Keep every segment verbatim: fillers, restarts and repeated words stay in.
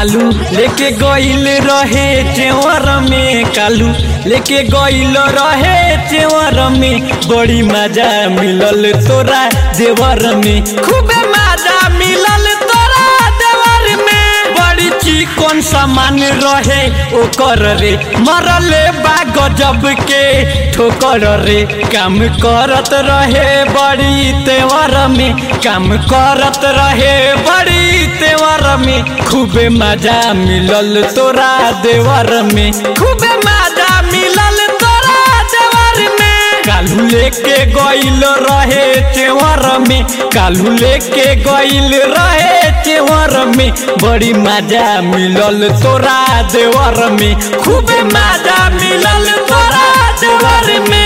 कालू लेके गइल रहे चेवर में, कालू लेके गइल रहे चेवर में, बड़ी मजा मिलल तोरा देवर में, खूबे मजा मिलल तोरा देवर में, बड़ी चिकन सामान रहे ओकर रे, मरले बा गजब के ठोकर रे, काम करत रहे बड़ी तेवर में, काम करत रहे बड़ी तेवर में, खूबे मजा मिलल तोरा देवर में, खूबे मजा मिलल तोरा देवर में, कालू लेके गइल रहे चेवर में, कालू लेके गइल रहे चेवर में, बड़ी मजा मिलल तोरा देवर में, खूबे मजा मिलल तोरा देवर में।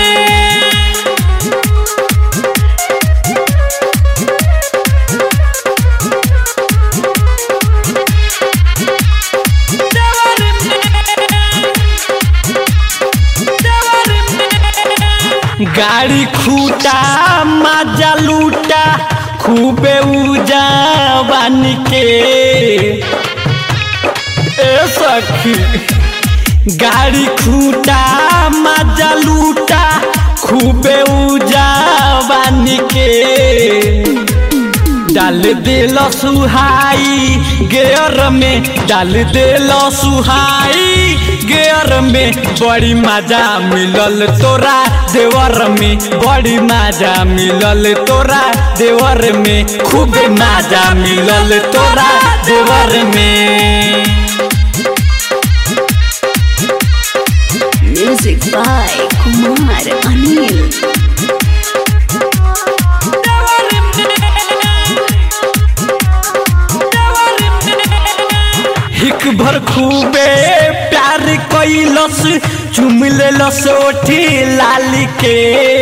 गाड़ी खूटा मजा लूटा खूबे उजा बानी के ए सखी, गाड़ी खूटा मजा लूटा खूबे उजा बानी के, डाल दिल सुहाई गेयर में, डाल दिल सुहाई गेयर में, बड़ी मजा मिलल तोरा देवर में, बड़ी मजा मिलल तोरा देवर में, खूबे मजा मिलल तोरा देवर में। Music by Kumar Anil. हिक भर खूबे प्यार कैलस चुम लेलस ओठी लाली के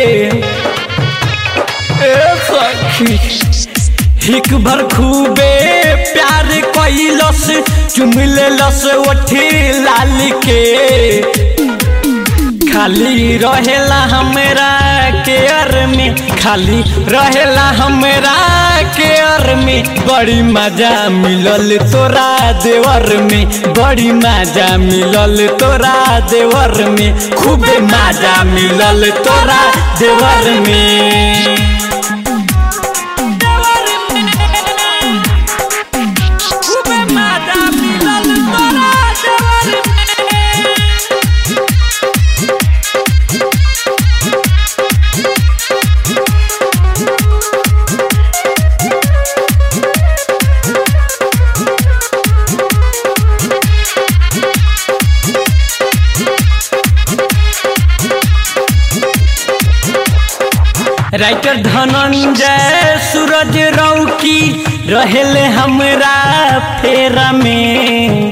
ए सखी, हिक भर खूबे प्यार कैलस चुम लेलस ओठी लाली के, खाली रहेला हमरा केयर में, खाली रहेला हमरा केयर में, बड़ी मजा मिलल तोरा देवर में, बड़ी मजा मिलल तोरा देवर में, खूबे मजा मिलल तोरा देवर में। राइटर धनंजय सूरज रौकी रहेले हमरा फेरा में,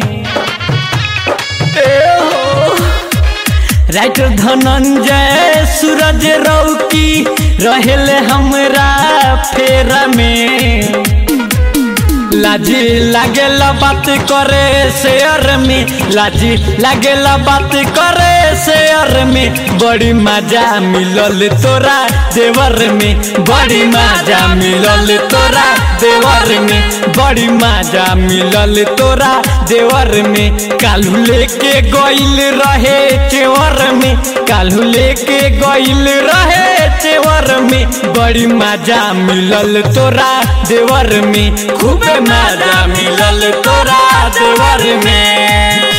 राइटर धनंजय सूरज रौकी रहेले हमरा फेरा में, लाजी लागेला बात करे शेयर में, लाजी लागेला बात करे शेयर में, बड़ी मजा मिलल तोरा देवर में, बड़ी मजा मिलल तोरा देवर में, बड़ी मजा मिलल तोरा देवर में, कालू लेके गइल रहे चेवर में, कालू लेके गइल रहे चेवर में, बड़ी मजा मिलल तोरा देवर में, खूबे मजा मिलल तोरा देवर में।